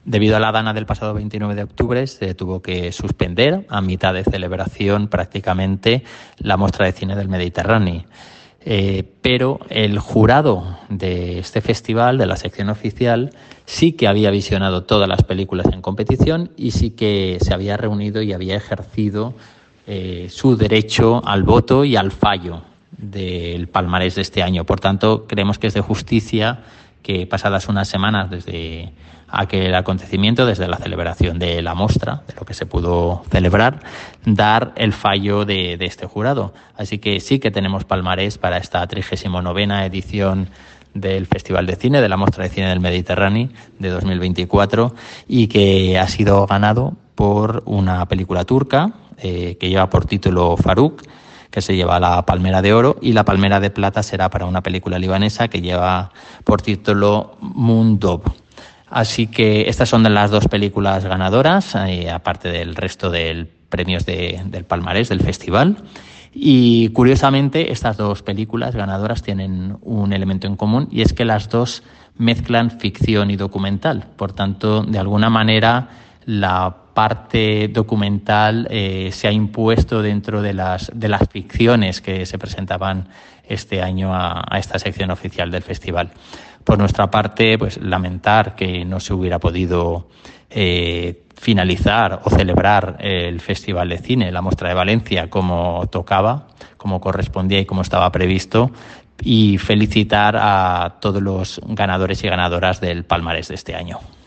Debido a la dana del pasado 29 de octubre, se tuvo que suspender a mitad de celebración prácticamente la muestra de cine del Mediterráneo. Pero el jurado de este festival, de la sección oficial, sí que había visionado todas las películas en competición y sí que se había reunido y había ejercido su derecho al voto y al fallo del palmarés de este año. Por tanto, creemos que es de justicia que pasadas unas semanas desde aquel acontecimiento, desde la celebración de la mostra, de lo que se pudo celebrar, dar el fallo de este jurado. Así que sí que tenemos palmarés para esta 39ª edición del Festival de Cine, de la Mostra de Cine del Mediterráneo de 2024, y que ha sido ganado por una película turca que lleva por título Faruk, que se lleva la Palmera de Oro, y la Palmera de Plata será para una película libanesa que lleva por título Mundov. Así que estas son las dos películas ganadoras, aparte del resto de premios del palmarés del festival. Y curiosamente, estas dos películas ganadoras tienen un elemento en común, y es que las dos mezclan ficción y documental. Por tanto, de alguna manera, la parte documental se ha impuesto dentro de las ficciones que se presentaban este año a esta sección oficial del festival. Por nuestra parte, pues lamentar que no se hubiera podido finalizar o celebrar el Festival de Cine, la Mostra de Valencia, como tocaba, como correspondía y como estaba previsto, y felicitar a todos los ganadores y ganadoras del palmarés de este año.